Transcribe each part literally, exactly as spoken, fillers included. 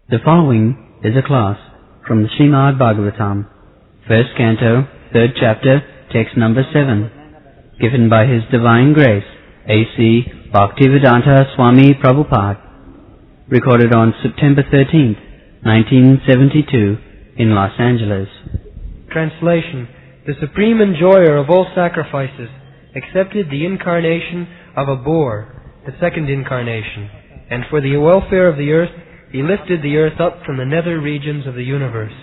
The following is a class from the Srimad Bhagavatam, first canto, third chapter, text number seven, given by His Divine Grace, A C Bhaktivedanta Swami Prabhupada, recorded on September thirteenth, nineteen seventy-two, in Los Angeles. Translation. The Supreme Enjoyer of all sacrifices accepted the incarnation of a boar, the second incarnation, and for the welfare of the earth, He lifted the earth up from the nether regions of the universe.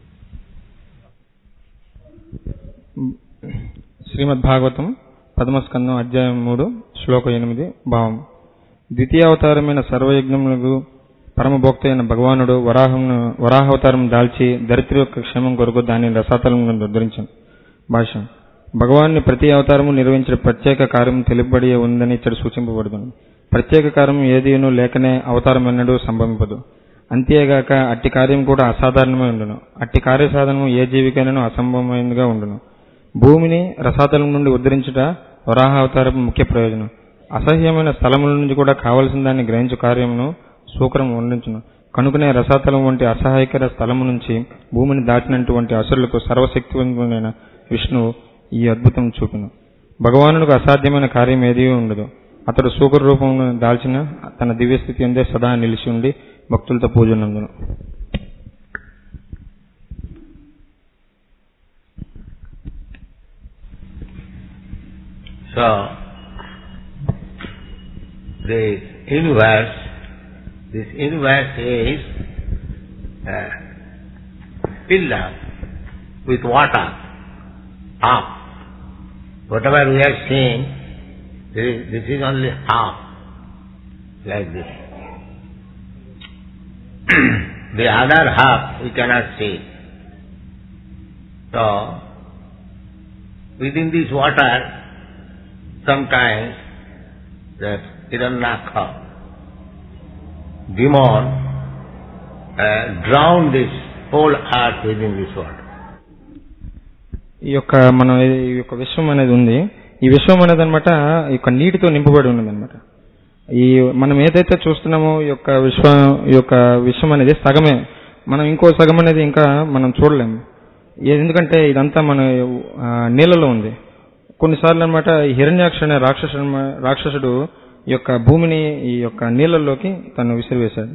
శ్రీమద్ భాగవతం పదమస్కందం అధ్యాయం మూడు శ్లోక ఎనిమిది భావం. ద్వితీయావతారమైన సర్వయజ్ఞములకు పరమభోక్త అయిన భగవానుడు వరాహమును వరాహావతారం దాల్చి దరిద్ర యొక్క క్షేమం కొరకు దానిని రసాతలములను ఉద్ధరించాను. భాష్యం. భగవాన్ని ప్రతి అవతారము నిర్వహించిన ప్రత్యేక కార్యం తెలుపబడి ఉందని ఇక్కడ సూచింపబడుతుంది. ప్రత్యేక కార్యం ఏదీను లేకనే అవతారం ఎన్నడూ సంభవింపదు. అంతేగాక అట్టి కార్యం కూడా అసాధారణమై ఉండును. అట్టి కార్యసాధనము ఏ జీవికైనను అసంభవమైనదిగా ఉండును. భూమిని రసాతలం నుండి ఉద్ధరించుట వరాహావతారం ముఖ్య ప్రయోజనం. అసహ్యమైన స్థలముల నుంచి కూడా కావలసిన దాన్ని గ్రహించు కార్యమును సూక్రము వర్ణించును. కనుకనే రసాతలం వంటి అసహాయకర స్థలము నుంచి భూమిని దాటినటువంటి అసురులకు సర్వశక్తివంతుడైన విష్ణువు ఈ అద్భుతం చూపిను. భగవానుడికి అసాధ్యమైన కార్యం ఏదీ ఉండదు. అతడు సూకర రూపంలో దాల్చిన తన దివ్యస్థితి అందే సదా నిలిచి ఉండి భక్తులతో పూజనందును. So, the universe, this universe is uh, filled up with water, half. Whatever we are seeing, this is, this is only half, like this. The other half we cannot see. So, within this water, sometimes that Hiranyaka, demon, uh, drowned this whole earth within this water. ఈ యొక్క మనం ఈ యొక్క విశ్వం అనేది ఉంది. ఈ విశ్వం అనేది అనమాట ఈ యొక్క నీటితో నింపబడి ఉన్నది అనమాట. ఈ మనం ఏదైతే చూస్తున్నామో ఈ యొక్క విశ్వం ఈ యొక్క విశ్వం అనేది సగమే. మనం ఇంకో సగం అనేది ఇంకా మనం చూడలేము. ఎందుకంటే ఇదంతా మన నీళ్ళలో ఉంది. కొన్నిసార్లు అనమాట హిరణ్యాక్ష అనే రాక్షసు రాక్షసుడు ఈ యొక్క భూమిని ఈ యొక్క నీళ్ళల్లోకి తను విసిరివేశాడు.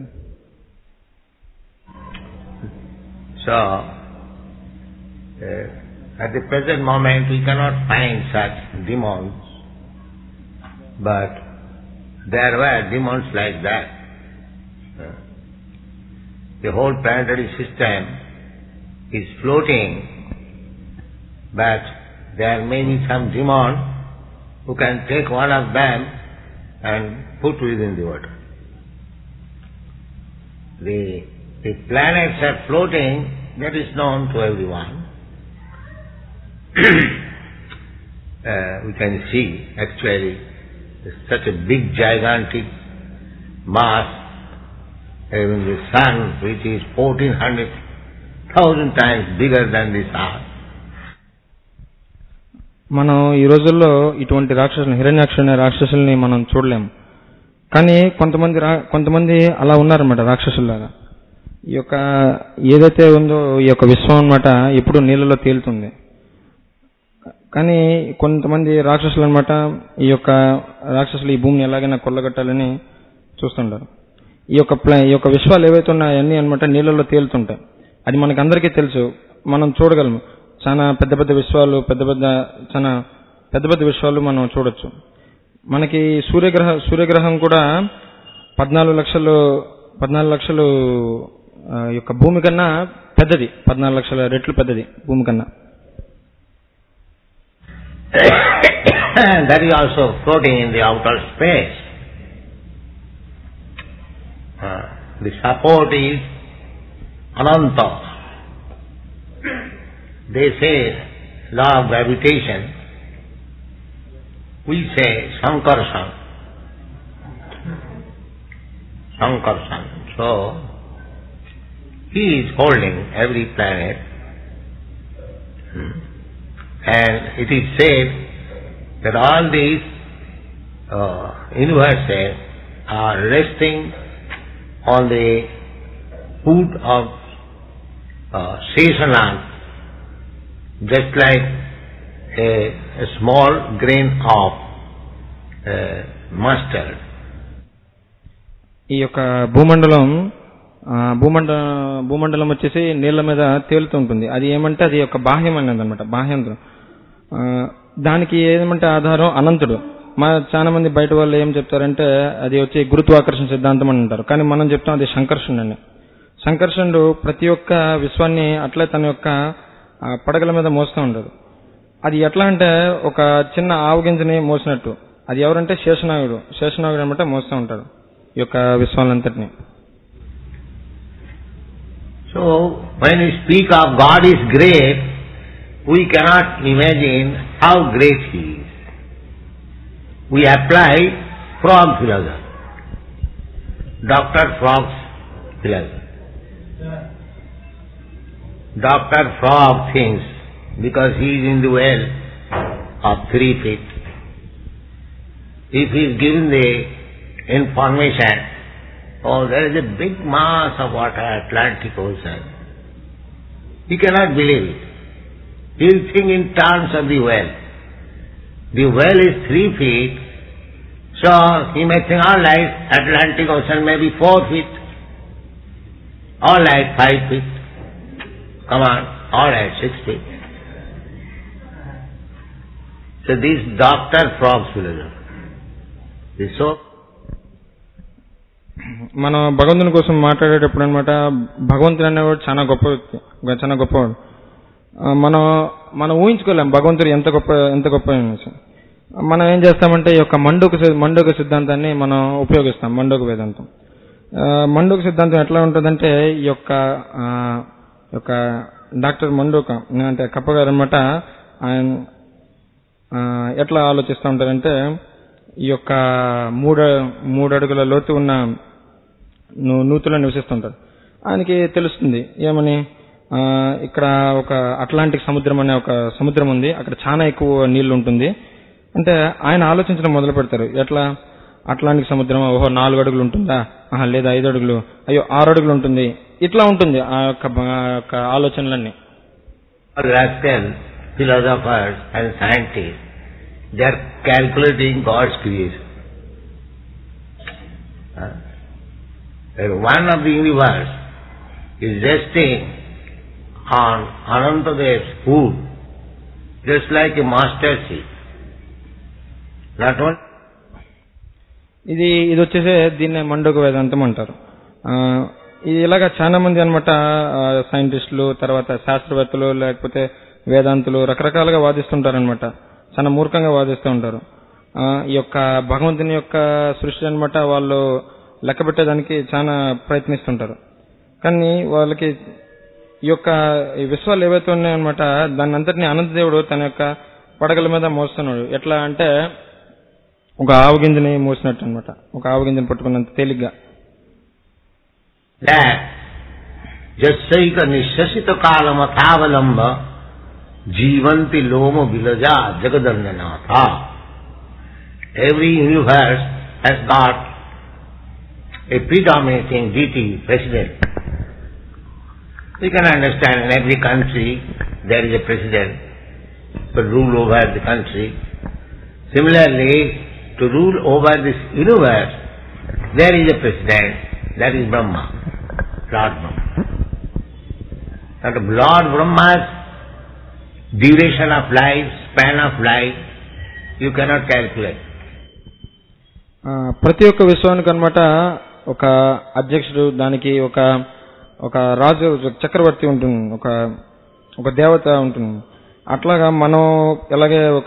So at the present moment we cannot find such demons, but there were demons like that. The whole planetary system is floating, but there may be some demon who can take one of them and put within the water. The, the planets are floating, that is known to everyone. uh, we can see actually such a big gigantic mass, even the sun, which is fourteen hundred thousand times bigger than this earth. మనం ఈ రోజుల్లో ఇటువంటి రాక్షసులు హిరణ్యాక్ష అనే రాక్షసుల్ని మనం చూడలేము. కానీ కొంతమంది కొంతమంది అలా ఉన్నారన్నమాట రాక్షసుల్లాగా. ఈ యొక్క ఏదైతే ఉందో ఈ యొక్క విశ్వం అన్నమాట ఎప్పుడు నీళ్ళలో తేలుతుంది. కానీ కొంతమంది రాక్షసులు అనమాట ఈ యొక్క రాక్షసులు ఈ భూమిని ఎలాగైనా కొల్లగట్టాలని చూస్తుంటారు. ఈ యొక్క ఈ యొక్క విశ్వాలు ఏవైతే ఉన్నాయో అన్నీ అనమాట నీళ్ళలో తేలుతుంటాయి. అది మనకు అందరికీ తెలుసు, మనం చూడగలము. చాలా పెద్ద పెద్ద విశ్వాలు పెద్ద పెద్ద చాలా పెద్ద పెద్ద విశ్వాలు మనం చూడొచ్చు. మనకి సూర్యగ్రహ సూర్యగ్రహం కూడా పద్నాలుగు లక్షలు పద్నాలుగు లక్షలు యొక్క భూమి కన్నా పెద్దది. పద్నాలుగు లక్షల రెట్లు పెద్దది భూమి కన్నా. That is also floating in the outer space. Uh, the support is Ananta. They say law of gravitation. We say Sankarsan. Sankarsan. So, he is holding every planet. And it is said that all these uh, universes are resting on the food of uh, Sheshanag, just like a, a small grain of uh, mustard. ఈ యొక్క భూమండలం భూమండ భూమండలం వచ్చేసి నీళ్ల మీద తేలుతూ ఉంటుంది. అది ఏమంటే అది ఒక బాహ్యం అనేది అనమాట, బాహ్యంత్రం. దానికి ఏమంటే ఆధారం అనంతుడు. మా చాలా మంది బయట వాళ్ళు ఏం చెప్తారంటే అది వచ్చి గురుత్వాకర్షణ సిద్ధాంతం అని అంటారు. కానీ మనం చెప్తాం అది సంకర్షణ అని. సంకర్షణుడు ప్రతి ఒక్క విశ్వాన్ని అట్లే తన యొక్క పడగల మీద మోస్తూ ఉంటాడు. అది ఎట్లా అంటే ఒక చిన్న ఆవు గింజని మోసినట్టు. అది ఎవరంటే శేషనాగుడు. శేషనాగుడు అనమాట మోస్తూ ఉంటాడు ఈ యొక్క విశ్వాలంతటిని. So when we speak of God is great, we cannot imagine how great He is. We apply frog philosophy, Doctor Frog's philosophy. Doctor Frog thinks because he is in the well of three feet, if he is given the information, oh, there is a big mass of water, Atlantic Ocean, he cannot believe it. He will think in terms of the well. The well is three feet, so he may think, all right, Atlantic Ocean may be four feet, all right, five feet, come on, all right, six feet. So this Doctor Frog's philosophy is so. మనం భగవంతుని కోసం మాట్లాడేటప్పుడు అనమాట, భగవంతుడు అనేవాడు చాలా గొప్ప వ్యక్తి, చాలా గొప్పవాడు. మనం మనం ఊహించుకోలేం భగవంతుడు ఎంత గొప్ప ఎంత గొప్ప అనేసి. మనం ఏం చేస్తామంటే ఈ యొక్క మండూక మండూక సిద్ధాంతాన్ని మనం ఉపయోగిస్తాం. మండూక వేదాంతం మండూక సిద్ధాంతం ఎట్లా ఉంటుందంటే ఈ యొక్క యొక్క డాక్టర్ మండూక అంటే కప్పగారు అనమాట, ఆయన ఎట్లా ఆలోచిస్తూ ఉంటారంటే ఈ యొక్క మూడు మూడు అడుగుల లోతు ఉన్న నూతులో నివసిస్తుంటారు. ఆయనకి తెలుస్తుంది ఏమని, ఇక్కడ ఒక అట్లాంటిక్ సముద్రం అనే ఒక సముద్రం ఉంది, అక్కడ చాలా ఎక్కువ నీళ్లు ఉంటుంది అంటే ఆయన ఆలోచించడం మొదలు పెడతారు. ఎట్లా అట్లాంటిక్ సముద్రం, ఓహో నాలుగు అడుగులు ఉంటుందా, లేదా ఐదు అడుగులు, అయ్యో ఆరు అడుగులు ఉంటుంది, ఇట్లా ఉంటుంది ఆ యొక్క ఆలోచనలన్నీ. Philosophers and scientists, they are calculating God's creation. Uh, one of the universe is resting on Anantadev's food, just like a master seed. Not only ఇది ఇది వచ్చేసే దీన్నే మండూక వేదాంతం అంటారు. ఇది ఇలాగా చాలా మంది అనమాట సైంటిస్టులు, తర్వాత శాస్త్రవేత్తలు, లేకపోతే వేదాంతులు రకరకాలుగా వాదిస్తుంటారనమాట. చాలా మూర్ఖంగా వాదిస్తూ ఉంటారు. ఈ యొక్క భగవంతుని యొక్క సృష్టి అనమాట వాళ్ళు లెక్క పెట్టేదానికి చాలా ప్రయత్నిస్తుంటారు. కానీ వాళ్ళకి ఈ యొక్క విశ్వాలు ఏవైతే ఉన్నాయన్నమాట దాన్ని అంతటినీ అనంతదేవుడు తన యొక్క పడగల మీద మోస్తున్నాడు. ఎట్లా అంటే ఒక ఆవు గింజని మోసినట్టు అనమాట, ఒక ఆవు గింజని పట్టుకున్నంత తేలిగ్గా. జస్సైక నిశ్వసిత కాలమథావలంబ జీవంతి లోమ విలజా జగదండనాథ. Every universe has got a predominating deity, president. We can understand in every country there is a president to rule over the country. Similarly, to rule over this universe, there is a president, that is Brahma, Lord Brahma. Now, Lord Brahma's duration of life, span of life, you cannot calculate. ప్రతి ఒక్క విశ్వానికి అనమాట ఒక అధ్యక్షుడు, దానికి ఒక ఒక రాజు, చక్రవర్తి ఉంటుంది, ఒక ఒక దేవత ఉంటుంది. అట్లాగా మనం ఎలాగే ఒక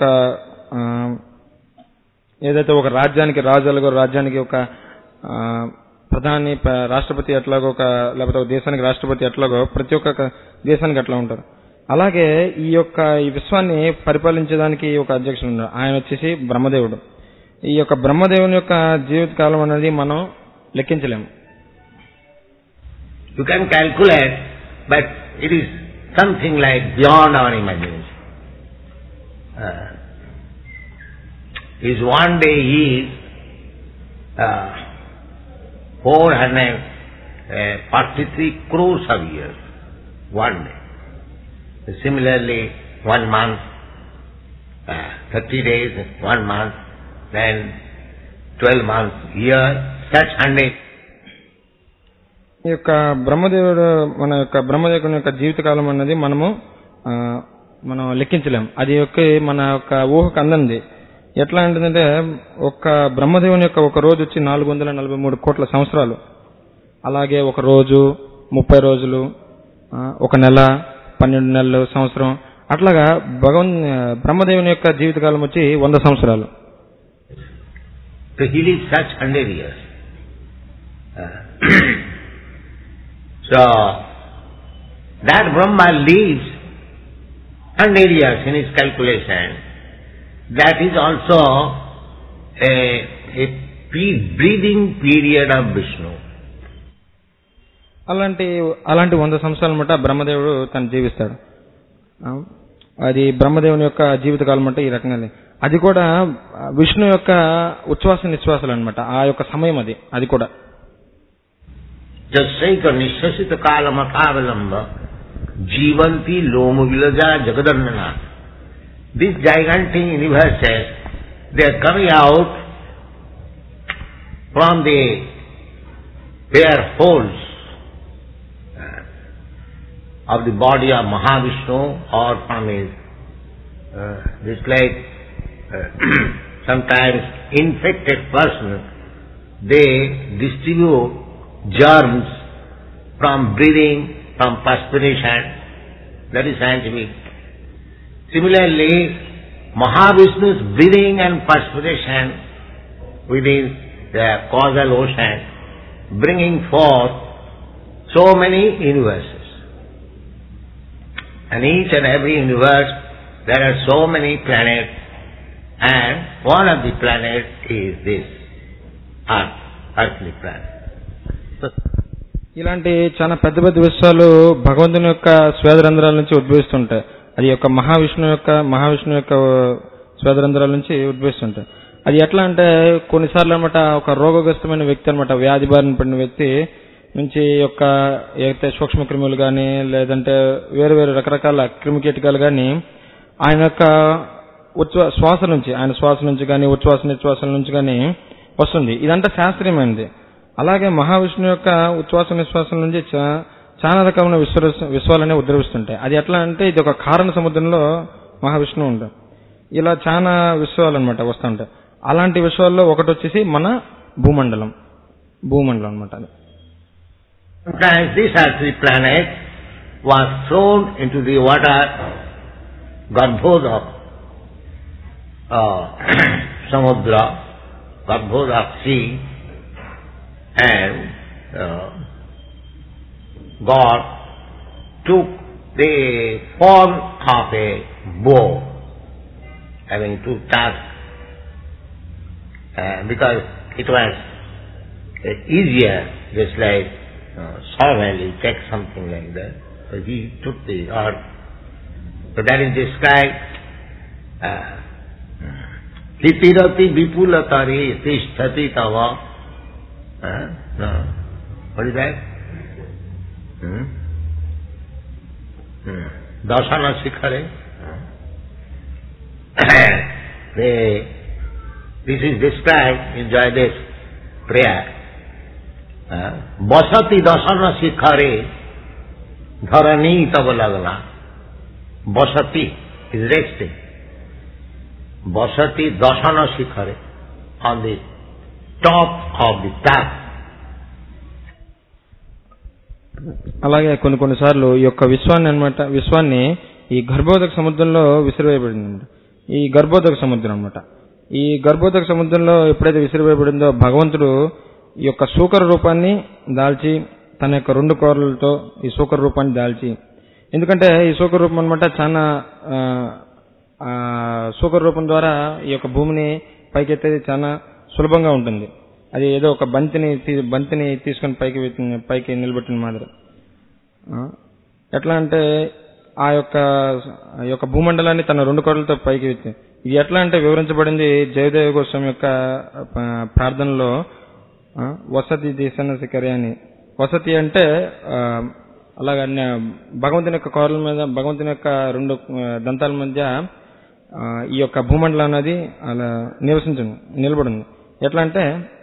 ఏదైతే ఒక రాజ్యానికి రాజు అలాగో రాజ్యానికి ఒక ప్రధాని రాష్ట్రపతి ఎట్లాగో ఒక లేకపోతే ఒక దేశానికి రాష్ట్రపతి ఎట్లాగో ప్రతి ఒక్క దేశానికి అట్లా ఉంటారు. అలాగే ఈ యొక్క ఈ విశ్వాన్ని పరిపాలించడానికి ఒక అధ్యక్షుడు ఉన్నారు, ఆయన వచ్చేసి బ్రహ్మదేవుడు. ఈ యొక్క బ్రహ్మదేవుని యొక్క జీవిత కాలం అనేది మనం లెక్కించలేము. You can calculate, but it is something like beyond our imagination. Uh, His one day is uh, four hundred uh, forty-three crores of years, one day. Similarly, one month, uh, thirty days, one month, then twelve months, year, such hundred. ఈ యొక్క బ్రహ్మదేవుడు మన యొక్క బ్రహ్మదేవుని యొక్క జీవితకాలం అన్నది మనము మనం లెక్కించలేం. అది యొక్క మన యొక్క ఊహకు అందంది. ఎట్లా అంటుందంటే ఒక బ్రహ్మదేవుని యొక్క ఒక రోజు వచ్చి నాలుగు వందల నలభై మూడు కోట్ల సంవత్సరాలు, అలాగే ఒక రోజు ముప్పై రోజులు, ఒక నెల పన్నెండు నెలలు, సంవత్సరం, అట్లాగా భగవన్ బ్రహ్మదేవుని యొక్క జీవితకాలం వచ్చి వంద సంవత్సరాలు. So he lives such hundred years. Uh, so that Brahma lives hundred years in his calculation. That is also a, a breathing period of Vishnu. అలాంటి అలాంటి వంద సంవత్సరాల మట బ్రహ్మదేవుడు తను జీవిస్తాడు. అది బ్రహ్మదేవుని యొక్క జీవితకాలం అంటే ఈ రకంగా అది కూడా విష్ణు యొక్క ఉచ్ఛ్వాస నిశ్వాసాలు అనమాట. ఆ యొక్క సమయం అది అది కూడా జస్సైక నిశ్వసిత కాలమథావలంబ జీవంతి లోము విలజా జగదర్ణన. These gigantic universes, they are coming out from the bare holes of the body of Mahavishnu or from his, uh, this like uh, sometimes infected person, they distribute germs from breathing, from perspiration. That is scientific. Similarly, Mahavishnu's breathing and perspiration within the causal ocean, bringing forth so many universes. And each and every universe, there are so many planets, and one of the planets is this Earth, earthly planet. ఇలాంటి చాలా పెద్ద పెద్ద విషయాలు భగవంతుని యొక్క స్వేదరంధ్రాల నుంచి ఉద్భవిస్తుంటాయి. అది యొక్క మహావిష్ణు యొక్క మహావిష్ణు యొక్క స్వేదరంధ్రాల నుంచి ఉద్భవిస్తుంటాయి. అది ఎట్లా అంటే కొన్నిసార్లు అనమాట ఒక రోగగ్రస్తమైన వ్యక్తి అనమాట, వ్యాధి బారిన పడిన వ్యక్తి నుంచి యొక్క ఏదైతే సూక్ష్మ క్రిములు కానీ లేదంటే వేరు వేరు రకరకాల క్రిమికీటకాలు కానీ ఆయన యొక్క ఉచ్ఛ్వా శ్వాస నుంచి ఆయన శ్వాస నుంచి కానీ ఉచ్ఛ్వాస నిశ్వాసాల నుంచి కానీ వస్తుంది. ఇదంతా శాస్త్రీయమైనది. అలాగే మహావిష్ణు యొక్క ఉచ్ఛ్వాస నిశ్వాసాల నుంచి చాలా రకమైన విశ్వ విశ్వాలనే ఉద్భవిస్తుంటాయి. అది ఎట్లా అంటే ఇది ఒక కారణ సముద్రంలో మహావిష్ణువు ఉంటాయి. ఇలా చాలా విశ్వాలు అనమాట వస్తుంటాయి. అలాంటి విశ్వాల్లో ఒకటి వచ్చేసి మన భూమండలం భూమండలం అనమాట. అది Sometimes this earthly planet was thrown into the water, Garbhoda, uh, Samudra, Garbhoda sea, and uh, God took the form of a bow, having two tusks, uh, because it was uh, easier, just like uh, Samuel take something like that. So he took the earth. So that is described. Titirati vipulatari tishtati tava. No. What is that? Hmm? Hmm. Dasana Sikhare. This is described in Jayadev prayer. Basati dasana Sikhare dharani tabalagala. Basati is resting. Basati dasana Sikhare on the top of the top. అలాగే కొన్ని కొన్నిసార్లు ఈ యొక్క విశ్వాన్ని అనమాట విశ్వాన్ని ఈ గర్భోదక సముద్రంలో విసిరివేయబడింది. ఈ గర్భోదక సముద్రం అనమాట. ఈ గర్భోదక సముద్రంలో ఎప్పుడైతే విసిరివేయబడిందో భగవంతుడు ఈ యొక్క సూకర రూపాన్ని దాల్చి తన యొక్క రెండు కోరలతో ఈ సూకర రూపాన్ని దాల్చి, ఎందుకంటే ఈ సూకర రూపం అనమాట చాలా సూకర రూపం ద్వారా ఈ యొక్క భూమిని పైకెత్తేది చాలా సులభంగా ఉంటుంది. అది ఏదో ఒక బంతిని బంతిని తీసుకొని పైకి పైకి నిలబెట్టిన మాదిరి. ఎట్లా అంటే ఆ యొక్క యొక్క భూమండలాన్ని తన రెండు కోరలతో పైకి ఎత్తి, ఇది ఎట్లా అంటే వివరించబడింది జయదేవ గోస్వామి యొక్క ప్రార్థనలో వసతి దేశన శిఖరి అని. వసతి అంటే అలాగా భగవంతుని యొక్క కోరల మీద భగవంతుని యొక్క రెండు దంతాల మధ్య ఈ యొక్క భూమండలం అనేది అలా నివసించింది నిలబడింది. ఎట్లా అంటే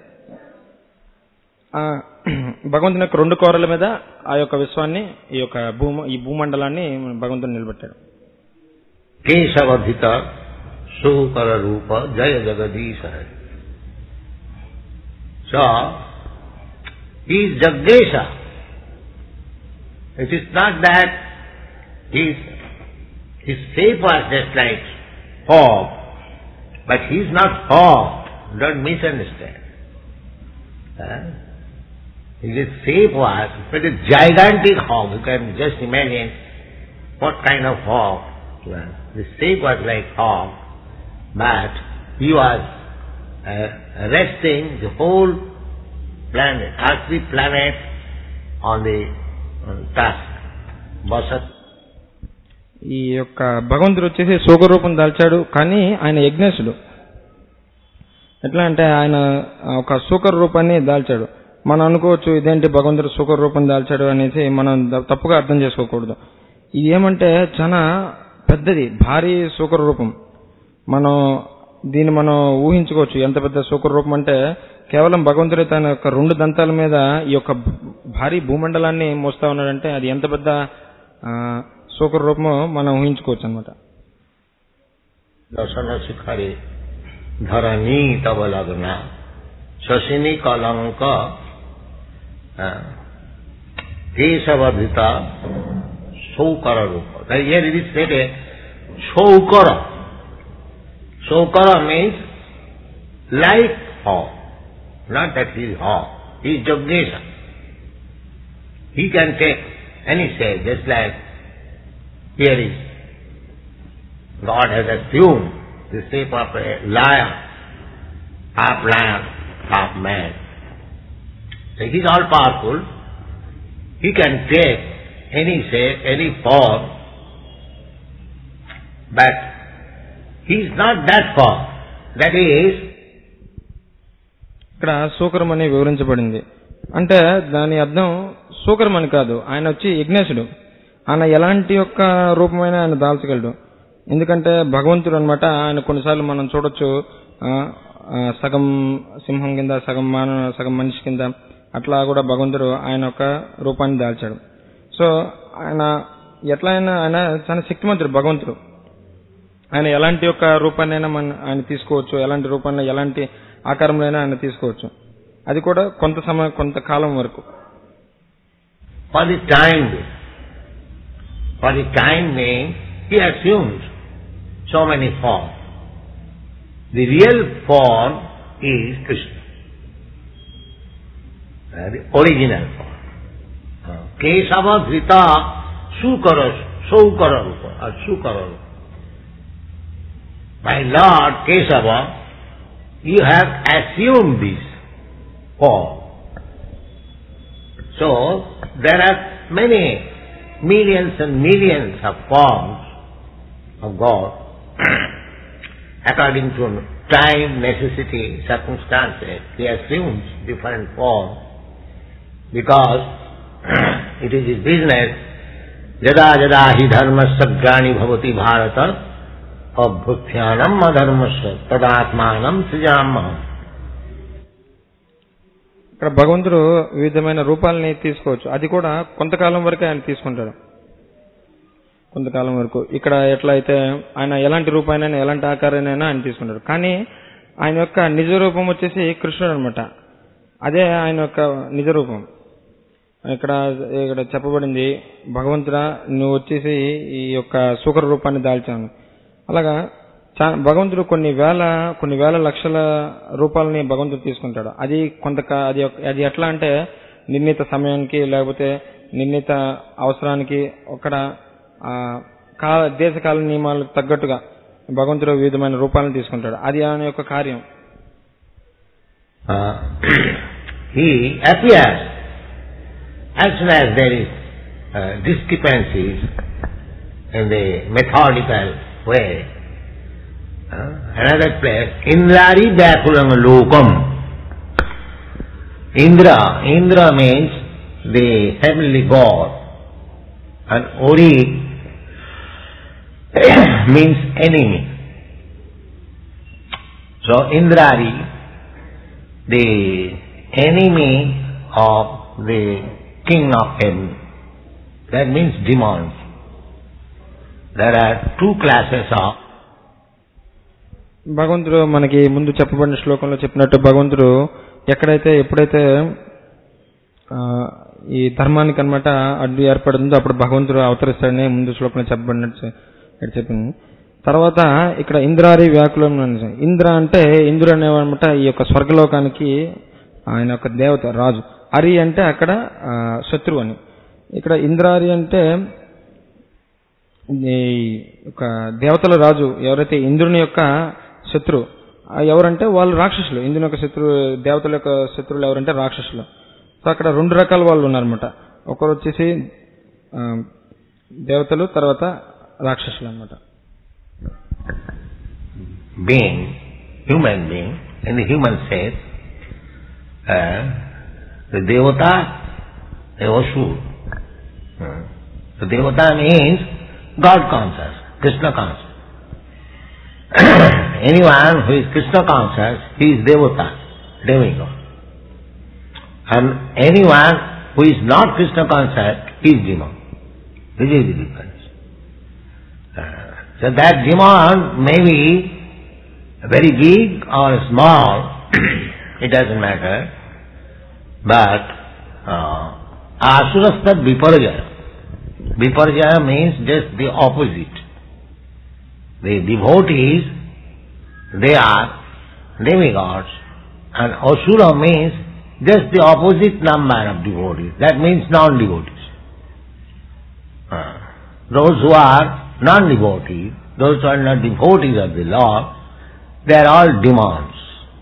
భగవంతుని యొక్క రెండు కోరల మీద ఆ యొక్క విశ్వాన్ని ఈ యొక్క భూ ఈ భూమండలాన్ని భగవంతుని నిలబెట్టాడు. కేశవర్ధిత శూకర రూప జయ జగదీశ. So he is Jagdesha. It is not that his his shape was just like fog, but he is not fog. Don't misunderstand. Huh? His shape was, but a gigantic fog. You can just imagine what kind of fog. Well, the shape was like fog, but he was uh, resting the whole planet, earthly planet on the on task. Vasat. ఈ యొక్క భగవంతుడు వచ్చేసి శోక రూపం దాల్చాడు, కానీ ఆయన యజ్ఞేశుడు. ఎట్లా అంటే ఆయన ఒక శూకర రూపాన్ని దాల్చాడు. మనం అనుకోవచ్చు ఇదేంటి భగవంతుడు శూకర రూపం దాల్చాడు అనేసి మనం తప్పుగా అర్థం చేసుకోకూడదు. ఇది ఏమంటే చాలా పెద్దది, భారీ శూకర రూపం. మనం దీన్ని మనం ఊహించుకోవచ్చు ఎంత పెద్ద శూకర రూపం అంటే. కేవలం భగవంతుడు తన యొక్క రెండు దంతాల మీద ఈ యొక్క భారీ భూమండలాన్ని మోస్తా ఉన్నాడంటే అది ఎంత పెద్ద శూకర రూపమో మనం ఊహించుకోవచ్చు అనమాట. దర్శన శిఖరి ధరణి తవ లగ్న శశిని కలంక కేశవర్ధిత శౌకర రూప. Here it is stated Shaukara. Shaukara means like hog. Not that he is hog. He is Jagdesha. He can take any shape, just like here is God has assumed the shape of a lion, half lion, half man. So he is all powerful. He can take any shape, any form, but he is not that form. That is, ఇక్కడ శూకరం అని వివరించబడింది. అంటే దాని అర్థం శూకరం అని కాదు, ఆయన వచ్చి యజ్ఞేశుడు. ఆయన ఎలాంటి యొక్క రూపమైన ఆయన దాల్చగలడు. ఎందుకంటే భగవంతుడు అనమాట. ఆయన కొన్నిసార్లు మనం చూడొచ్చు సగం సింహం కింద, సగం మానవ, సగం మనిషి కింద, అట్లా కూడా భగవంతుడు ఆయన యొక్క రూపాన్ని దాల్చాడు. సో ఆయన ఎట్లా అయినా ఆయన చాలా శక్తిమంతుడు భగవంతుడు. ఆయన ఎలాంటి యొక్క రూపాన్ని అయినా మన ఆయన తీసుకోవచ్చు, ఎలాంటి రూపాన్ని ఎలాంటి ఆకారంలో అయినా ఆయన తీసుకోవచ్చు. అది కూడా కొంత సమయం కొంతకాలం వరకు. For the time being, for the time being, he assumes so many forms. The real form is Krishna, uh, the original form. Kesava Dhrita Sukara Saukara Rupa or Sukara Rupa. My Lord Kesava, you have assumed this form. So there are many millions and millions of forms of God. According to time, necessity, circumstances, he assumes different forms because it is his business. Yada yada hi dharmasya jnani bhavati bharata abhutyanam adharmasya tadatmanam srijamaham. ఇక్కడ భగవంతుడు వివిధమైన రూపాలని తీసుకోవచ్చు. అది కూడా కొంతకాలం వరకే ఆయన తీసుకుంటాడు, కొంతకాలం వరకు. ఇక్కడ ఎట్లా అయితే ఆయన ఎలాంటి రూపాయనైనా ఎలాంటి ఆకారానైనా ఆయన తీసుకుంటాడు. కానీ ఆయన యొక్క నిజ రూపం వచ్చేసి కృష్ణుడు అనమాట. అదే ఆయన యొక్క నిజ రూపం. ఇక్కడ ఇక్కడ చెప్పబడింది, భగవంతుడా నువ్వు వచ్చేసి ఈ యొక్క శూకర రూపాన్ని దాల్చాను. అలాగా భగవంతుడు కొన్ని వేల కొన్ని వేల లక్షల రూపాలని భగవంతుడు తీసుకుంటాడు. అది కొంత అది అది ఎట్లా అంటే నిర్ణీత సమయానికి లేకపోతే నిర్ణీత అవసరానికి అక్కడ కాల దేశకాల నియమాలకు తగ్గట్టుగా భగవంతుడు వివిధమైన రూపాలను తీసుకుంటాడు. అది ఆయన యొక్క కార్యం. He appears as soon as there is uh, discrepancies in the methodical way. Uh, another place, Indrari Vyakulam Lokam. Indra, Indra means the heavenly god, and Ori means enemy. So Indrari, the enemy of the king of heaven, that means demons. There are two classes of. భగవంతుడు మనకి ముందు చెప్పబడిన శ్లోకంలో చెప్పినట్టు భగవంతుడు ఎక్కడైతే ఎప్పుడైతే ఈ ధర్మానికి అనమాట అడ్డు ఏర్పడుతుందో అప్పుడు భగవంతుడు అవతరిస్తాడని ముందు శ్లోకంలో చెప్పబడినట్టు చెప్పింది. తర్వాత ఇక్కడ ఇంద్రారి వ్యాకులం, ఇంద్ర అంటే ఇంద్రుడు అనేవాడనమాట ఈ యొక్క స్వర్గలోకానికి ఆయన యొక్క దేవత రాజు. అరి అంటే అక్కడ శత్రువు అని. ఇక్కడ ఇంద్రారి అంటే ఈ యొక్క దేవతల రాజు, ఎవరైతే ఇంద్రుని యొక్క శత్రువు ఎవరంటే వాళ్ళు రాక్షసులు. ఇంద్రుని యొక్క శత్రు దేవతల యొక్క శత్రువులు ఎవరంటే రాక్షసులు. సో అక్కడ రెండు రకాల వాళ్ళు ఉన్నారనమాట. ఒకరు వచ్చేసి దేవతలు, తర్వాత రాక్షసులు అనమాట. Being, human being, in the human sense, uh, the devata, the asura. Uh, the devata means God conscious, Krishna conscious. Anyone who is Krishna conscious, he is devata, demigod. And anyone who is not Krishna conscious, he is demon. This is the difference. Uh, so that demon may be very big or small, it doesn't matter. But uh, asurastat viparjaya. Viparjaya means just the opposite. The devotees, they are demigods, and asura means just the opposite number of devotees. That means non-devotees. Uh, those who are non-devotees, those who are not devotees of the Lord, they are all demons.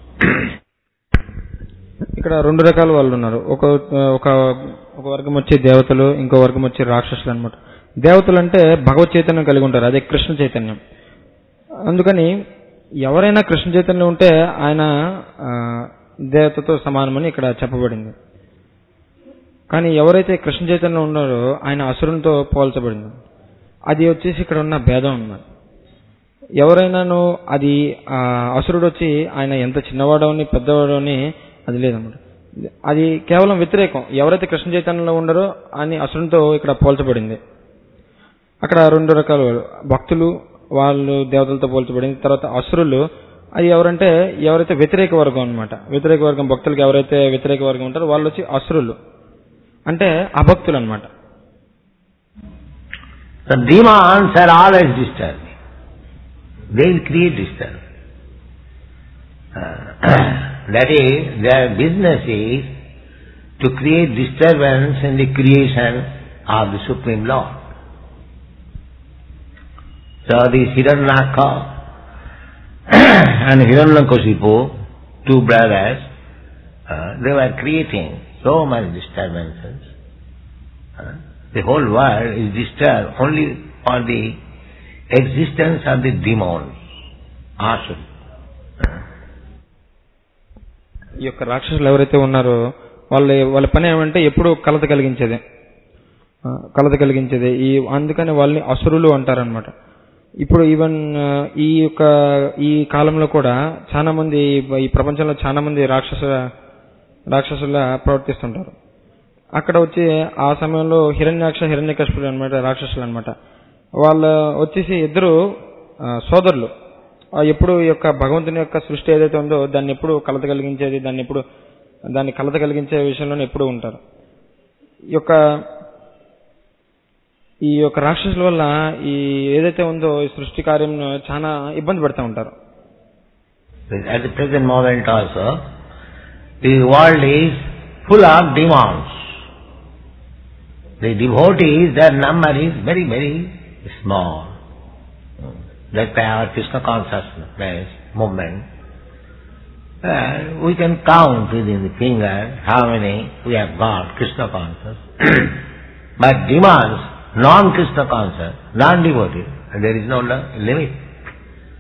ఇక్కడ రెండు రకాల వాళ్ళు ఉన్నారు. ఒక ఒక ఒక వర్గం వచ్చి దేవతలు, ఇంకో వర్గం వచ్చి రాక్షసులు అనమాట. దేవతలు అంటే భగవత్ చైతన్యం కలిగి ఉంటారు, అదే కృష్ణ చైతన్యం. అందుకని ఎవరైనా కృష్ణ చైతన్యం ఉంటే ఆయన దేవతతో సమానమని ఇక్కడ చెప్పబడింది. కానీ ఎవరైతే కృష్ణ చైతన్యం ఉన్నారో ఆయన అసురునితో పోల్చబడింది. అది వచ్చేసి ఇక్కడ ఉన్న భేదం అన్నమాట. ఎవరైనాను అది అసురుడు వచ్చి ఆయన ఎంత చిన్నవాడవని పెద్దవాడవని అది లేదన్నమాట. అది కేవలం వ్యతిరేకం. ఎవరైతే కృష్ణ చైతన్యంలో ఉండరో అని అసురునితో ఇక్కడ పోల్చబడింది. అక్కడ రెండు రకాల భక్తులు, వాళ్ళు దేవతలతో పోల్చబడింది. తర్వాత అసురులు, అది ఎవరంటే ఎవరైతే వ్యతిరేక వర్గం అనమాట. వ్యతిరేక వర్గం భక్తులకు ఎవరైతే వ్యతిరేక వర్గం ఉంటారో వాళ్ళు వచ్చి అసురులు, అంటే అభక్తులు అనమాట. The demons are always disturbing. They will create disturbance. Uh, that is, their business is to create disturbance in the creation of the Supreme Lord. So the Hiranyaka and Hiranyakashipu, two brothers, uh, they were creating so much disturbances. Uh, the whole world is disturbed only for the existence of the demons, asura. ఈ యొక్క రాక్షసులు ఎవరైతే ఉన్నారో వాళ్ళ వాళ్ళ పని ఏమంటే ఎప్పుడు కలత కలిగించేదే కలత కలిగించేదే ఈ అందుకని వాళ్ళని అసురులు అంటారనమాట. ఇప్పుడు ఈవెన్ ఈ యొక్క ఈ కాలంలో కూడా చాలా మంది, ఈ ప్రపంచంలో చాలా మంది రాక్షస రాక్షసులా ప్రవర్తిస్తుంటారు. అక్కడ వచ్చి ఆ సమయంలో హిరణ్యాక్ష హిరణ్యకశిపుడు అనమాట రాక్షసులు అనమాట. వాళ్ళ వచ్చేసి ఇద్దరు సోదరులు. ఎప్పుడు ఈ యొక్క భగవంతుని యొక్క సృష్టి ఏదైతే ఉందో దాన్ని ఎప్పుడు కలత కలిగించేది, దాన్ని ఎప్పుడు దాన్ని కలత కలిగించే విషయంలోనే ఎప్పుడు ఉంటారు. ఈ యొక్క ఈ యొక్క రాక్షసుల వల్ల ఈ ఏదైతే ఉందో ఈ సృష్టి కార్యం చాలా ఇబ్బంది పడుతూ ఉంటారు. At the present moment also, the world is full of demons. The devotees, their number is very, very small. Like our Krishna consciousness movement, uh, we can count within the finger how many we have got Krishna conscious. But demons, non-Krishna conscious, non-devotee, there is no limit.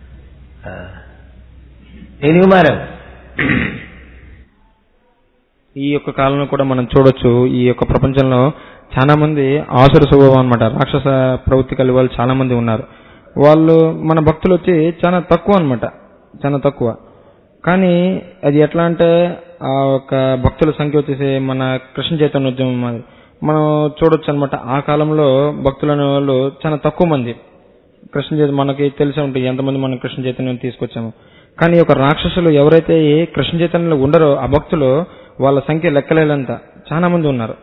Uh, innumerable. ఈ యొక్క కాలంలో కూడా మనం చూడొచ్చు, ఈ యొక్క ప్రపంచంలో చాలా మంది ఆసుర స్వభావం అన్నమాట, రాక్షస ప్రవృత్తి కలిగి వాళ్ళు చాలా మంది ఉన్నారు. వాళ్ళు మన భక్తులు వచ్చి చాలా తక్కువ అన్నమాట, చాలా తక్కువ. కానీ అది ఎట్లా అంటే ఆ యొక్క భక్తుల సంఖ్య వచ్చేసి మన కృష్ణ చైతన్య ఉద్యమం మాదిరి మనం చూడొచ్చు అనమాట. ఆ కాలంలో భక్తులు అనే వాళ్ళు చాలా తక్కువ మంది. కృష్ణ చైతన్యం మనకి తెలిసే ఉంటుంది ఎంతమంది మనం కృష్ణ చైతన్యం తీసుకొచ్చాము. కానీ ఒక రాక్షసులు ఎవరైతే కృష్ణ చైతన్యంలో ఉండరో ఆ భక్తులు వాళ్ళ సంఖ్య లెక్కలేనంత చాలా మంది ఉన్నారు.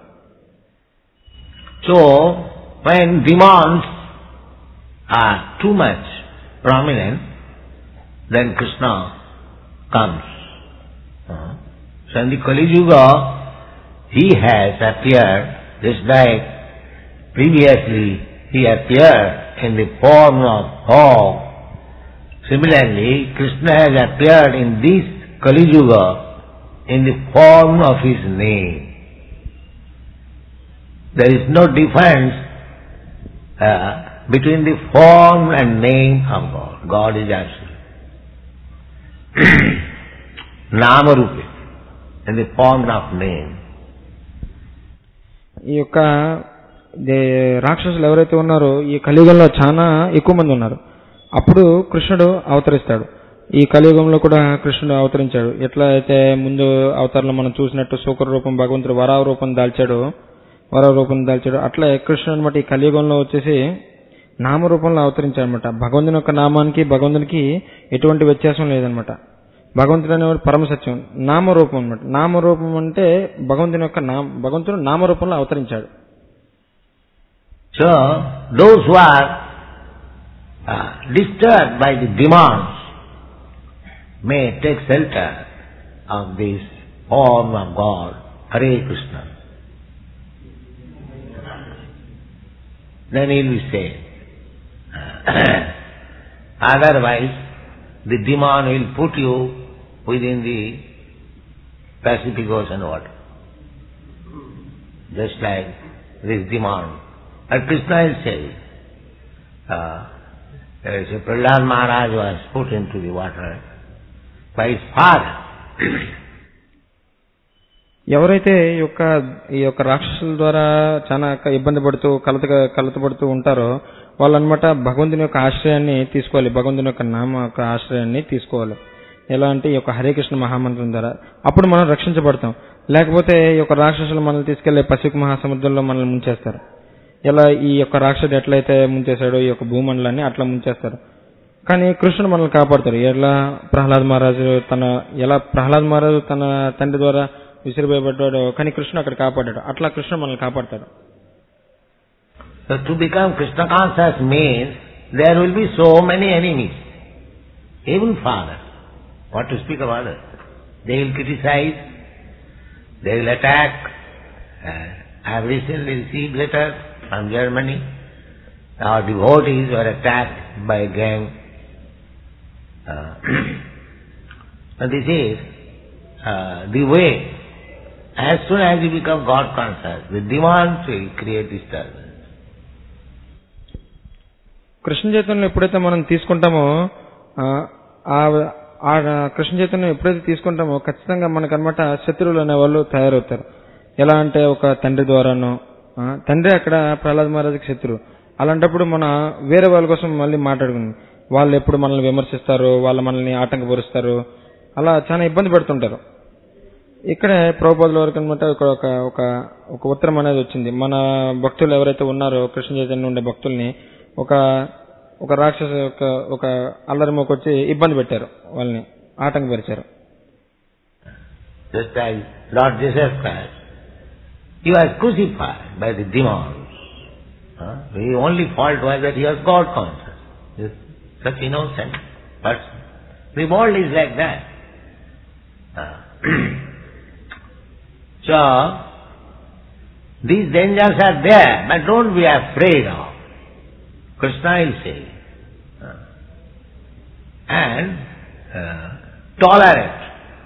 So when demons are too much prominent, then Krishna comes. Uh, so in the Kali Yuga, he has appeared just like previously he appeared in the form of hog. Similarly, Krishna has appeared in this Kali Yuga in the form of his name. There is no difference uh, between the form and name of God. God is absolute. Nama Rupa, in the form of name. ఈ యొక్క రాక్షసులు ఎవరైతే ఉన్నారో ఈ కలియుగంలో చాలా ఎక్కువ మంది ఉన్నారు. అప్పుడు కృష్ణుడు అవతరిస్తాడు. ఈ కలియుగంలో కూడా కృష్ణుడు అవతరించాడు. ఎట్లా అయితే ముందు అవతారంలో మనం చూసినట్టు శూకర రూపం భగవంతుడు వరాహ రూపం దాల్చాడు వరాహ రూపం దాల్చాడు అట్లా కృష్ణుడు అనమాట ఈ కలియుగంలో వచ్చేసి నామరూపంలో అవతరించాడు అనమాట. భగవంతుని యొక్క నామానికి భగవంతునికి ఎటువంటి వ్యత్యాసం లేదనమాట. భగవంతుడు అనేవాడు పరమసత్యం, నామరూపం అనమాట. నామరూపం అంటే భగవంతుని యొక్క నామ భగవంతుడు నామరూపంలో అవతరించాడు. So those who are uh, disturbed by the demons may take shelter of this form of God, Hare Krishna. Then he will be saved. Otherwise, the demon will put you within the Pacific Ocean water. Just like this demon. And Krishna is saying, uh, so Prahlad Maharaj was put into the water by his father. ఎవరైతే ఈ యొక్క ఈ యొక్క రాక్షసుల ద్వారా చాలా ఇబ్బంది పడుతూ కలత కలతపడుతూ ఉంటారో వాళ్ళనమాట భగవంతుని యొక్క ఆశ్రయాన్ని తీసుకోవాలి, భగవంతుని యొక్క నామ యొక్క ఆశ్రయాన్ని తీసుకోవాలి. ఎలా అంటే ఈ యొక్క హరే కృష్ణ మహామంత్రం ద్వారా అప్పుడు మనం రక్షించబడతాం. లేకపోతే ఈ యొక్క రాక్షసులు మనల్ని తీసుకెళ్లే పసిఫిక్ మహాసముద్రంలో మనల్ని ముంచేస్తారు. ఇలా ఈ యొక్క రాక్షసుడు ఎట్లయితే ముంచేశాడో ఈ యొక్క భూమండలాన్ని అట్లా ముంచేస్తారు. కానీ కృష్ణుడు మనల్ని కాపాడుతాడు. ఎలా ప్రహ్లాద్ మహారాజు తన ఎలా ప్రహ్లాద్ మహారాజు తన తండ్రి ద్వారా విసిరివేయబడ్డాడో కానీ కృష్ణుడు అక్కడ కాపాడాడు. అట్లా కృష్ణుడు మనల్ని కాపాడతాడు. So to become Krishna conscious means there will be so many enemies. Even father, what to speak of others? They will criticize, they will attack. Uh, I have recently received letters from Germany. Our devotees were attacked by a gang. Uh, and this is uh, the way. As soon as you become God conscious, the demons will create disturbance. Krishna చైతన్యం ఎప్పుడైతే మనం తీసుకుంటామో ఆ కృష్ణ చైతన్యం ఎప్పుడైతే తీసుకుంటామో ఖచ్చితంగా మనకనమాట శత్రువులు అనేవాళ్ళు తయారవుతారు. ఎలా అంటే ఒక తండ్రి ద్వారానో, తండ్రి అక్కడ ప్రహ్లాద్ మహారాజుకి శత్రువు. అలాంటప్పుడు మన వేరే వాళ్ళ కోసం మళ్ళీ మాట్లాడుకున్నాం. వాళ్ళు ఎప్పుడు మనల్ని విమర్శిస్తారు, వాళ్ళు మనల్ని ఆటంకపరుస్తారు, అలా చాలా ఇబ్బంది పెడుతుంటారు. ఇక్కడే ప్రభుపాదుల వరకు అనమాట ఒక ఒక ఒక ఉత్తరం అనేది వచ్చింది. మన భక్తులు ఎవరైతే ఉన్నారో కృష్ణ చైతన్యం ఉండే భక్తుల్ని ఒక ఒక రాక్షస ఒక ఒక అల్లరి మోకొచ్చి ఇబ్బంది పెట్టారు, వాళ్ళని ఆటంకపరిచారు. Just as Lord Jesus Christ, he was crucified by the demons. Huh? The only fault was that he was God conscious. He was such innocent person. The world is like that. Uh, so, these dangers are there, but don't be afraid of. Krishna will say. Uh, and uh, tolerate.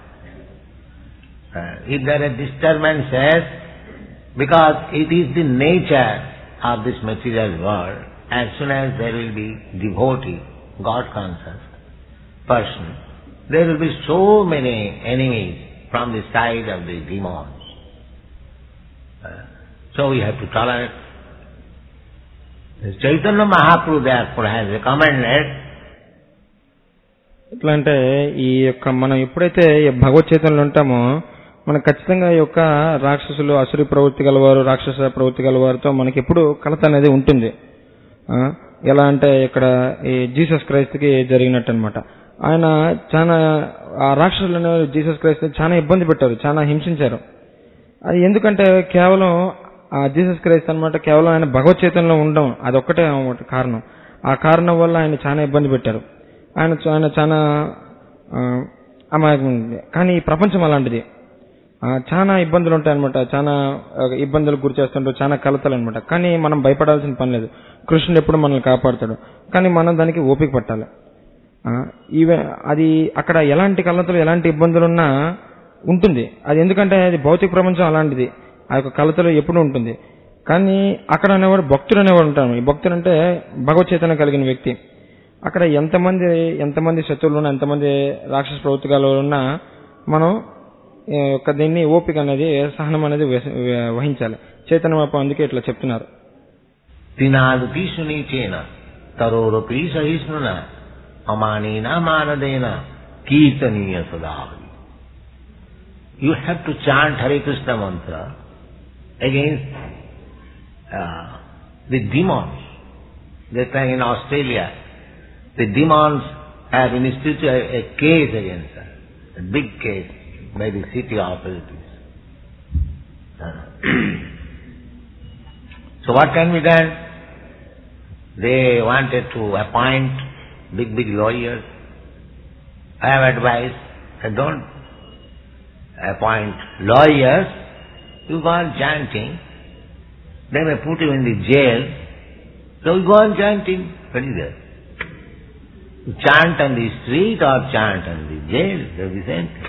Uh, if there are disturbances, because it is the nature of this material world, as soon as there will be devotee, God conscious person, there will be so many enemies from the side of the demons. Uh, so we have to tolerate. Chaitanya Mahaprabhu therefore has recommended. ఎట్లా అంటే ఈ యొక్క మనం ఎప్పుడైతే భగవత్ చైతన్యంలో ఉంటామో మనకు ఖచ్చితంగా ఈ యొక్క రాక్షసులు అసురి ప్రవృత్తి గలవారు రాక్షస ప్రవృత్తి గలవారితో మనకి ఎప్పుడు కలత అనేది ఉంటుంది. ఎలా అంటే ఇక్కడ ఈ జీసస్ క్రైస్తుకి జరిగినట్టు అనమాట. ఆయన చాలా ఆ రాక్షసులు అనేవారు జీసస్ క్రైస్తు చాలా ఇబ్బంది పెట్టారు, చాలా హింసించారు. అది ఎందుకంటే కేవలం ఆ జీసస్ క్రైస్తు అనమాట కేవలం ఆయన భగవత్ చైతన్యంలో ఉండడం అదొక్కటే కారణం. ఆ కారణం వల్ల ఆయన చాలా ఇబ్బంది పెట్టారు. ఆయన ఆయన చాలా అమాయకం ఉంది. కానీ ఈ ప్రపంచం అలాంటిది, చాలా ఇబ్బందులు ఉంటాయన్నమాట, చాలా ఇబ్బందులకు గురి చేస్తుంటారు, చాలా కలతలు అనమాట. కానీ మనం భయపడాల్సిన పని లేదు, కృష్ణుడు ఎప్పుడు మనల్ని కాపాడుతాడు. కానీ మనం దానికి ఓపిక పట్టాలి. ఈవె అది అక్కడ ఎలాంటి కలతలు ఎలాంటి ఇబ్బందులు ఉన్నా ఉంటుంది. అది ఎందుకంటే అది భౌతిక ప్రపంచం అలాంటిది, ఆ యొక్క కలతలు ఎప్పుడు ఉంటుంది. కానీ అక్కడ అనేవాడు భక్తుడు అనేవాడు ఉంటాడు. ఈ భక్తుడు అంటే భగవత్ చైతన్యం కలిగిన వ్యక్తి. అక్కడ ఎంతమంది ఎంతమంది శత్రువులు ఉన్నా ఎంతమంది రాక్షస ప్రవృత్తిగాలు ఉన్నా మనం యొక్క దీన్ని ఓపిక అనేది సహనం అనేది వహించాలి. చైతన్య మహాప్రభు అందుకే ఇట్లా చెప్తున్నారు. తినాదుపి సునీచేన తరోరపి సహిష్ణున అమానేన మానదేన కీర్తనీయ సదా. You have to chant Hare Krishna mantra against the demons. That in Australia the demons have instituted a, a case against us, a big case by the city authorities. So what can be done? They wanted to appoint big, big lawyers. I have advised, don't appoint lawyers. You go on chanting. They may put you in the jail. So you go on chanting. What is that? You chant on the street or chant on the jail, they're the same thing.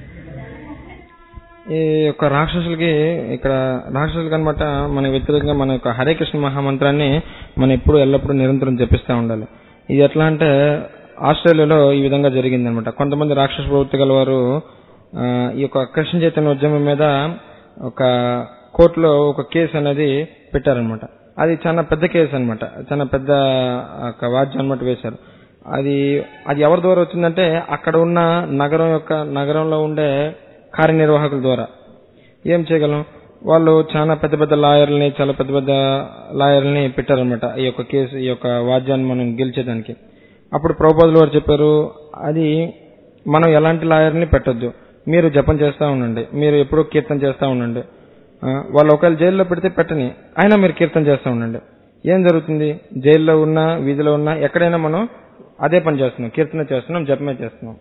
ఈ యొక్క రాక్షసులకి ఇక్కడ రాక్షసులకి అనమాట మన వ్యతిరేకంగా మన యొక్క హరే కృష్ణ మహామంత్రాన్ని మనం ఎప్పుడు ఎల్లప్పుడూ నిరంతరం జపిస్తూ ఉండాలి. ఇది ఎట్లా అంటే ఆస్ట్రేలియాలో ఈ విధంగా జరిగింది అనమాట. కొంతమంది రాక్షస ప్రవృత్తి గలవారు ఈ యొక్క కృష్ణ చైతన్య ఉద్యమం మీద ఒక కోర్టులో ఒక కేసు అనేది పెట్టారనమాట. అది చాలా పెద్ద కేసు అనమాట, చాలా పెద్ద వాద్యం అనమాట వేశారు. అది అది ఎవరి ద్వారా వచ్చిందంటే అక్కడ ఉన్న నగరం యొక్క నగరంలో ఉండే కార్యనిర్వాహకుల ద్వారా. ఏం చేయగలం, వాళ్ళు చాలా పెద్ద పెద్ద లాయర్లని చాలా పెద్ద పెద్ద లాయర్లని పెట్టారనమాట ఈ యొక్క కేసు ఈ యొక్క వాద్యాన్ని మనం గెలిచేదానికి. అప్పుడు ప్రభుపాదులు వారు చెప్పారు, అది మనం ఎలాంటి లాయర్ని పెట్టొద్దు, మీరు జపం చేస్తూ ఉండండి, మీరు ఎప్పుడూ కీర్తన చేస్తూ ఉండండి. వాళ్ళు ఒకవేళ జైల్లో పెడితే పెట్టని, అయినా మీరు కీర్తన చేస్తూ ఉండండి. ఏం జరుగుతుంది, జైల్లో ఉన్నా వీధిలో ఉన్నా ఎక్కడైనా మనం అదే పని చేస్తున్నాం, కీర్తన చేస్తున్నాం, జపమే చేస్తున్నాం.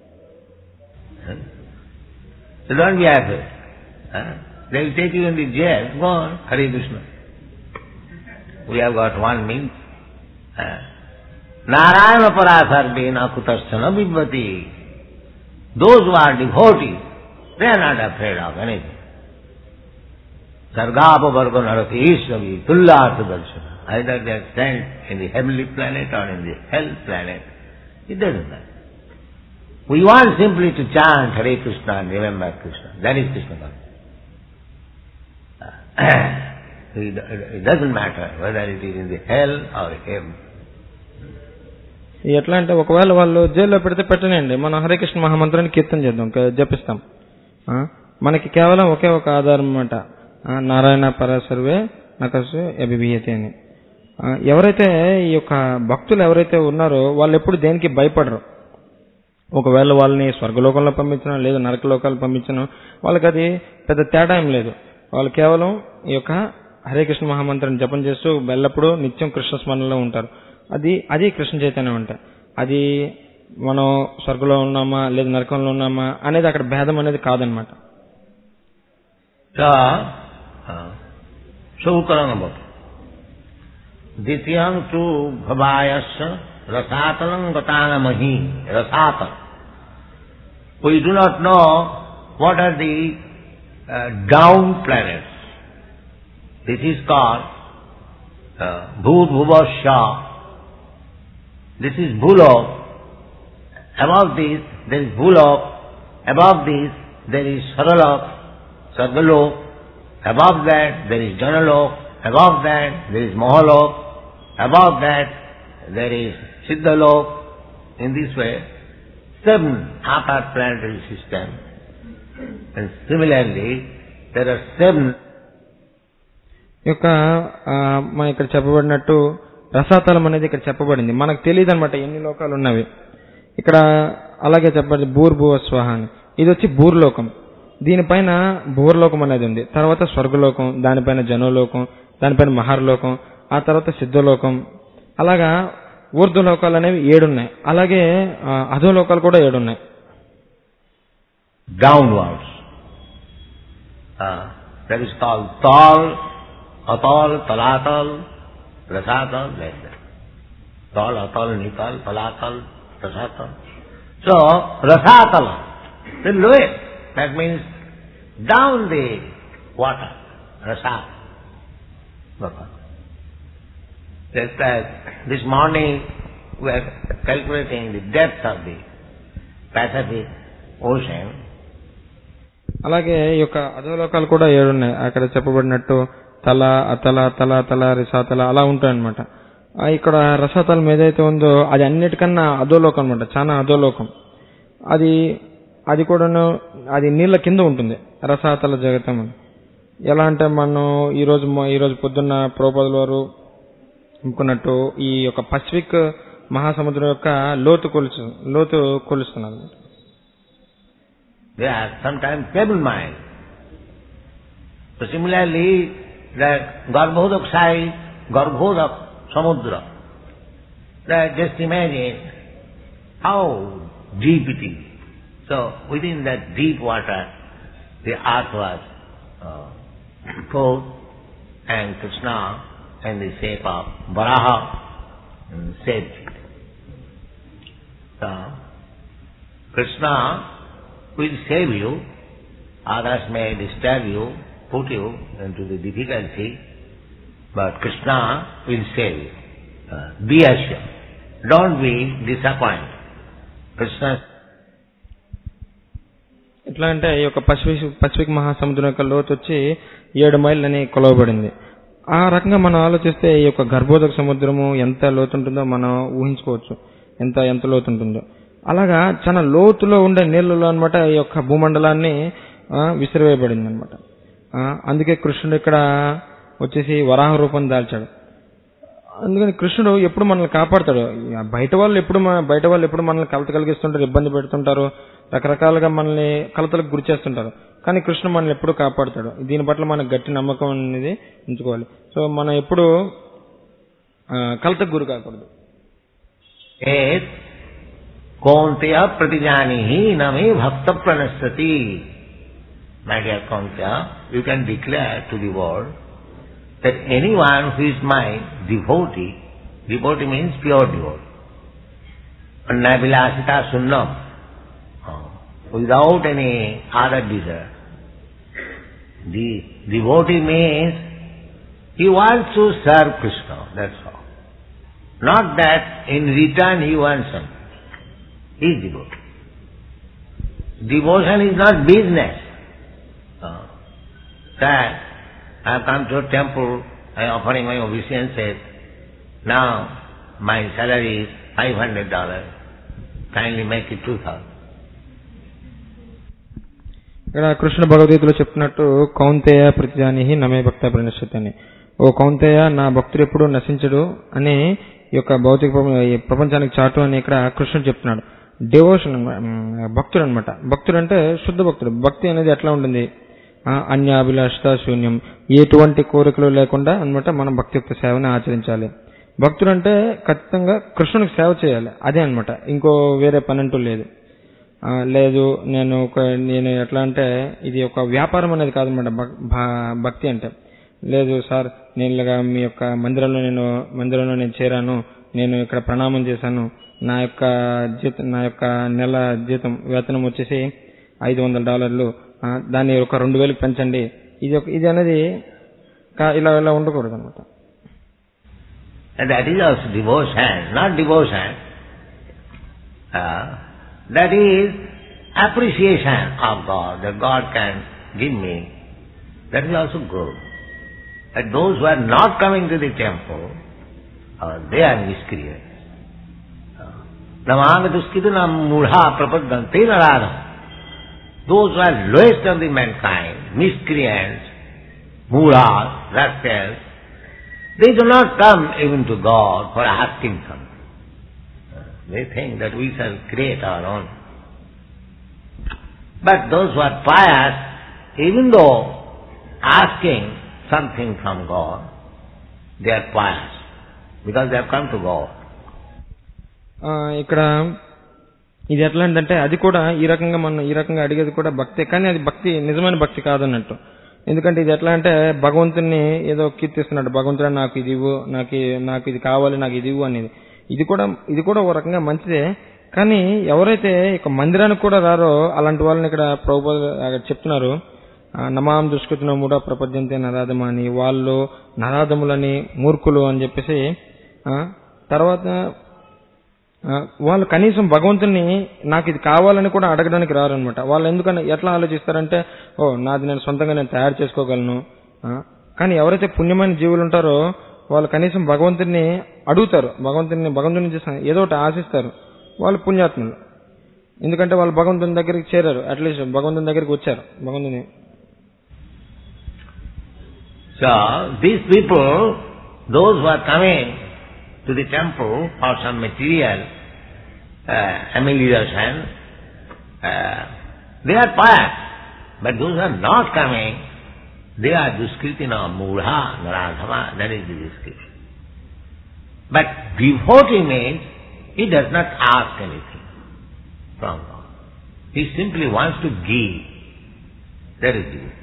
So don't be afraid. Huh? They will take you in the jail. Go on, Hare Krishna. We have got one means. Huh? Narayana parasarvena kutasthana vibhati. Those who are devotees, they are not afraid of anything. Sargapa varga narati ishavi tullartha darshana. Either they are sent in the heavenly planet or in the hell planet. It doesn't matter. We want simply to chant Hare Krishna and remember Krishna. That is Krishna consciousness. It doesn't matter whether it is in the hell or heaven. ఎట్లా అంటే ఒకవేళ వాళ్ళు జైల్లో పెడితే పెట్టనండి, మనం హరే కృష్ణ మహామంత్రాన్ని కీర్తన చేద్దాం, జపిస్తాం. మనకి కేవలం ఒకే ఒక ఆధారం అన్నమాట, నారాయణ పరసర్వే నకసు అభిభీయతే అని. ఎవరైతే ఈ యొక్క భక్తులు ఎవరైతే ఉన్నారో వాళ్ళు ఎప్పుడు దేనికి భయపడరు. ఒకవేళ వాళ్ళని స్వర్గలోకంలో పంపించడం లేదా నరకలోకాలు పంపించడం వాళ్ళకి అది పెద్ద తేడా ఏం లేదు. వాళ్ళు కేవలం ఈ యొక్క హరే కృష్ణ మహామంత్రాన్ని జపం చేస్తూ ఎల్లప్పుడూ నిత్యం కృష్ణ స్మరణలో ఉంటారు. అది అది కృష్ణ చైతన్యం అంటే. అది మనం స్వర్గంలో ఉన్నామా లేదా నరకంలో ఉన్నామా అనేది అక్కడ భేదం అనేది కాదనమాట. ద్వితీయం తు భవాయస్య రసాతలం గతానమహి రసాతలం. We do not know what are the uh, down planets. This is called uh, Bhut Bhuvasya. This is Bhulok. Above this there is Bhulok. Above this there is Saralok, Sargalok, Above that there is Janalok, above that there is Mahalok, above that there is Siddhalok. In this way, seven upper planetary systems. And similarly, there are seven. యొక్క మన ఇక్కడ చెప్పబడినట్టు రసాతలం అనేది ఇక్కడ చెప్పబడింది. మనకు తెలియదు అనమాట ఎన్ని లోకాలు ఉన్నవి ఇక్కడ. అలాగే చెప్పబడింది భూర్భువ స్వహ అని. ఇది వచ్చి భూర్లోకం. దీనిపైన భూర్లోకం అనేది ఉంది. తర్వాత స్వర్గలోకం, దానిపైన జనోలోకం, దానిపైన మహర్లోకం, ఆ తర్వాత సిద్ధలోకం. అలాగా ఊర్ధ్వలోకాలు అనేవి ఏడున్నాయి. అలాగే అధోలోకాలు కూడా ఏడున్నాయి. Downwards. Uh, that is called Tal, Atal, Talatal, Rasatal, like that. Tal, Atal, Nital, Talatal, Rasatal. So, Rasatal, the lowest, that means down the water, Rasat. Just as this morning we are calculating the depth of the Pacific Ocean. అలాగే ఈ యొక్క అధోలోకాలు కూడా ఏడున్నాయి. అక్కడ చెప్పబడినట్టు తల, అతల, తల, తల, రసాతల అలా ఉంటాయన్నమాట. ఇక్కడ రసాతలం ఏదైతే ఉందో అది అన్నిటికన్నా అధోలోకం అనమాట, చాలా అధోలోకం. అది అది కూడాను అది నీళ్ల కింద ఉంటుంది రసాతల జగతం. ఎలా అంటే మనం ఈరోజు ఈరోజు పొద్దున్న ప్రభుపాదుల వారు అనుకున్నట్టు ఈ యొక్క పసిఫిక్ మహాసముద్రం యొక్క లోతు కొలుసు లోతు కొలుస్తున్నారు. They are sometimes seven miles. So similarly, that Garbhodak side, Garbhodak Samudra, that just imagine how deep it is. So within that deep water, the earth was uh, poured, and Krishna in the shape of Varaha saved it. So Krishna will save you, others may disturb you, put you into the difficulty, but Krishna will save you. Uh, be assured. Don't be disappointed. Krishna. ఎట్లా అంటే ఈ యొక్క Pacific Pacific మహాసముద్రం యొక్క లోతు వచ్చి ఏడు మైళ్ళు అని కొలవబడింది. ఆ రకంగా మనం ఆలోచిస్తే ఈ యొక్క గర్భోదక సముద్రము ఎంత లోతు ఉంటుందో మనం ఊహించుకోవచ్చు, ఎంత ఎంత లోతు ఉంటుందో. అలాగా చాలా లోతులో ఉండే నీళ్ళలో అనమాట ఈ యొక్క భూమండలాన్ని విసిరివేయబడింది అనమాట. అందుకే కృష్ణుడు ఇక్కడ వచ్చేసి వరాహ రూపం దాల్చాడు. అందుకని కృష్ణుడు ఎప్పుడు మనల్ని కాపాడతాడు. బయట వాళ్ళు ఎప్పుడు బయట వాళ్ళు ఎప్పుడు మనల్ని కలత కలిగిస్తుంటారు, ఇబ్బంది పెడుతుంటారు, రకరకాలుగా మనల్ని కలతలకు గురి చేస్తుంటారు. కానీ కృష్ణుడు మనల్ని ఎప్పుడు కాపాడతాడు. దీని పట్ల మనకు గట్టి నమ్మకం అనేది ఉంచుకోవాలి. సో మనం ఎప్పుడు కలతకు గురి కాకూడదు. Kaunteya pratijanihi name bhakta pranasati. My dear Kaunteya, you can declare to the world that anyone who is my devotee, devotee means pure devotee, annavilasita sunnam, without any other desire. The devotee means he wants to serve Krishna, that's all. Not that in return he wants something. He is devotee. Devotion is not business. Uh, that I have come to a temple, I am offering my obeisances. Now my salary is five hundred dollars. Kindly make it two thousand. ఇక్కడ కృష్ణ భగవద్గీతలో చెప్పినట్టు కౌంతేయ ప్రతిజానిహి నమే భక్త ప్రణశ్యతి అని. ఓ కౌంతేయ, నా భక్తుడు ఎప్పుడు నశించడు అని ఈ యొక్క భౌతిక ప్రపంచానికి చాటు అని ఇక్కడ కృష్ణుడు చెప్తున్నాడు. డివోషన్ భక్తుడు అనమాట. భక్తుడు అంటే శుద్ధ భక్తుడు. భక్తి అనేది ఎట్లా ఉంటుంది? అన్యాభిలాషత శూన్యం, ఎటువంటి కోరికలు లేకుండా అనమాట మనం భక్తి యొక్క సేవని ఆచరించాలి. భక్తుడు అంటే ఖచ్చితంగా కృష్ణునికి సేవ చేయాలి, అదే అనమాట. ఇంకో వేరే పని అంటూ లేదు. లేదు నేను ఒక నేను ఎట్లా అంటే ఇది ఒక వ్యాపారం అనేది కాదనమాట భక్తి అంటే. లేదు సార్, నేను ఇలాగా మీ యొక్క మందిరంలో నేను మందిరంలో నేను చేరాను, నేను ఇక్కడ ప్రణామం చేశాను, నా యొక్క జీతం నా యొక్క నెల జీతం వేతనం వచ్చేసి ఐదు వందల డాలర్లు, దాన్ని ఒక రెండు వేలకు పెంచండి, ఇది ఒక ఇది అనేది ఇలా ఇలా ఉండకూడదు అనమాట. That is also devotion, not devotion. Uh, that is appreciation of God, that God can give me that will also grow. And those who are not coming to the temple, uh, they are miscreants. Namami duskidunam mudha prapaddante naradham. Those who are lowest of the mankind, miscreants, mudhas, rascals, they do not come even to God for asking something. They think that we shall create our own. But those who are pious, even though asking something from God, they are pious because they have come to God. ఇక్కడ ఇది ఎట్లా అంటే అది కూడా ఈ రకంగా మనం ఈ రకంగా అడిగేది కూడా భక్తే, కానీ అది భక్తి నిజమైన భక్తి కాదన్నట్టు. ఎందుకంటే ఇది ఎట్లా అంటే భగవంతుని ఏదో కీర్తిస్తున్నాడు, భగవంతుడు నాకు ఇది ఇవ్వు, నాకు నాకు ఇది కావాలి, నాకు ఇది ఇవ్వు అనేది. ఇది కూడా ఇది కూడా ఒక రకంగా మంచిదే. కానీ ఎవరైతే ఇక మందిరానికి కూడా రారో అలాంటి వాళ్ళని ఇక్కడ ప్రభుపాద చెప్తున్నారు, నమాం దుష్కృతిన మూఢ ప్రపద్యంతే నరాధమ అని. వాళ్ళు నరాధములని, మూర్ఖులు అని చెప్పేసి, తర్వాత వాళ్ళు కనీసం భగవంతుని నాకు ఇది కావాలని కూడా అడగడానికి రారు అనమాట. వాళ్ళు ఎందుకని ఎట్లా ఆలోచిస్తారంటే, ఓ నాది నేను సొంతంగా నేను తయారు చేసుకోగలను. కానీ ఎవరైతే పుణ్యమైన జీవులు ఉంటారో వాళ్ళు కనీసం భగవంతుని అడుగుతారు, భగవంతుని భగవంతుని చేసిన ఏదో ఒకటి ఆశిస్తారు. వాళ్ళు పుణ్యాత్ములు, ఎందుకంటే వాళ్ళు భగవంతుని దగ్గరికి చేరారు, అట్లీస్ట్ భగవంతుని దగ్గరికి వచ్చారు భగవంతుని. So these people, those who are coming to the temple for some material uh, amelioration, uh, they are pious. But those who are not coming, they are duskritina, mudha, naradhama, that is the description. But devotee means he does not ask anything from God. He simply wants to give. That is it.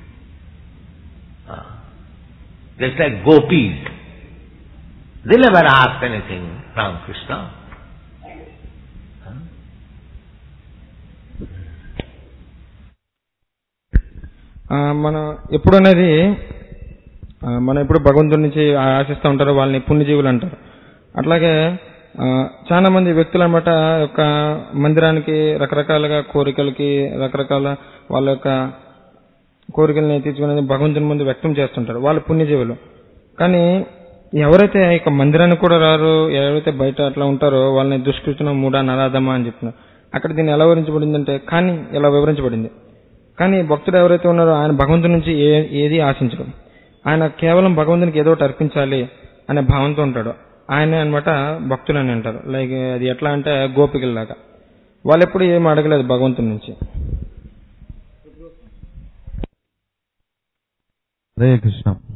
Uh, just like gopis. They never ask anything from Krishna. మనం ఎప్పుడు అనేది మనం ఎప్పుడు భగవంతుడి నుంచి ఆశిస్తూ ఉంటారు, వాళ్ళని పుణ్యజీవులు అంటారు. అట్లాగే చాలా మంది వ్యక్తులు అన్నమాట యొక్క మందిరానికి రకరకాలుగా కోరికలకి రకరకాల వాళ్ళ యొక్క కోరికల్ని తీర్చుకునేది భగవంతుని ముందు వ్యక్తం చేస్తుంటారు, వాళ్ళు పుణ్యజీవులు. కానీ ఎవరైతే ఇక మందిరానికి కూడా రారు, ఎవరైతే బయట అట్లా ఉంటారో వాళ్ళని దుష్కృతిన మూఢ నరాధమ అని చెప్తున్నారు. అక్కడ దీన్ని ఎలా వివరించబడిందంటే, కానీ ఎలా వివరించబడింది. కానీ భక్తుడు ఎవరైతే ఉన్నారో ఆయన భగవంతుడి నుంచి ఏ ఏది ఆశించడం, ఆయన కేవలం భగవంతునికి ఏదో ఒకటి అర్పించాలి అనే భావంతో ఉంటాడు. ఆయన అనమాట భక్తులు అని అంటారు. లైక్ అది ఎట్లా అంటే గోపికల్లాగా, వాళ్ళు ఎప్పుడు ఏం అడగలేదు భగవంతుడి నుంచి. హరే కృష్ణ.